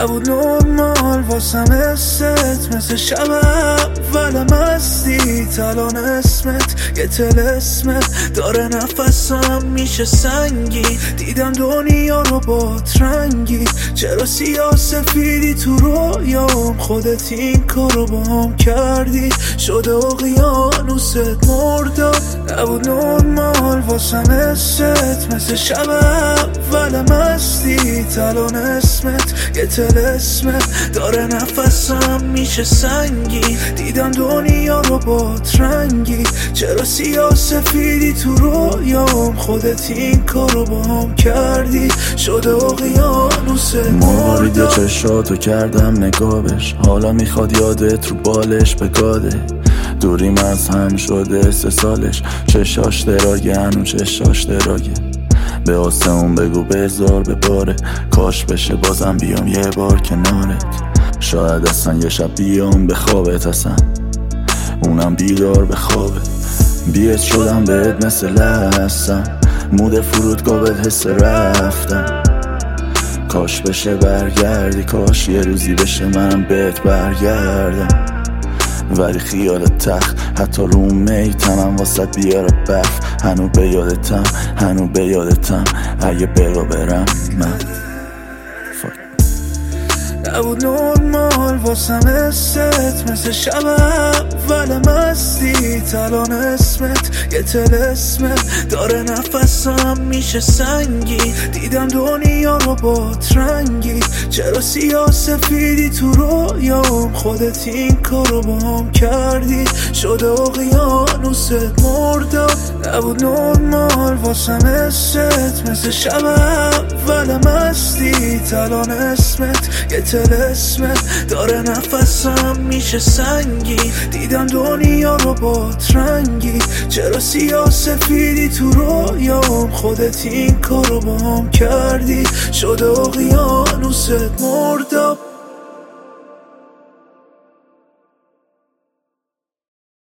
نبود نرمال واسم است مثل شب اول مستی الان اسمت یه طلسمت داره نفسم میشه سنگی دیدم دنیا رو با رنگی چرا سیاه سفیدی تو رویام خودت این کارو با هم کردی شده اقیانوست مردم نبود نرمال واسم است مثل شب اول مستی الان اسمت یه طلسمت داره نفسم میشه سنگی دیدم دنیا رو با رنگی چرا سیاه سفیدی تو رویام خودت این کارو با هم کردی شده اقیانوست مارید چشاتو کردم نگاهش حالا میخواد یادت رو بالش بگاده دوریم از هم شده 3 سالش چشاش دراگه هنو چشاش دراگه به آسمون بگو بذار بباره کاش بشه بازم بیام یه بار کنارت شاید اصلا یه شب بیام به خوابت اصلا اونم بیدار به خوابت بیت شدم بهت مثل لحظم مود فرودگاه بهت حس رفتم کاش بشه برگردی کاش یه روزی بشه من بهت برگردم ولی خیالت تخت حتی رو میتمم واسد بیاره برف هنو به یادتم اگه بگا برم من نبود نرمال واسم است مثل شب اول مستی الان اسمت یه طلسمت داره نفسم میشه سنگی دیدم دنیا رو با رنگی چرا سیاه سفیدی تو رویام خودت این کارو با هم کردی شده اقیانوست مردم نبود نرمال واسم است مثل شب اول مستی الان اسمت یه طلسمت داره نفسم میشه سنگی دیدم دنیا رو با رنگی چرا سیاه سفیدی تو رویام خودت این کارو با هم کردی شده اقیانوست مردم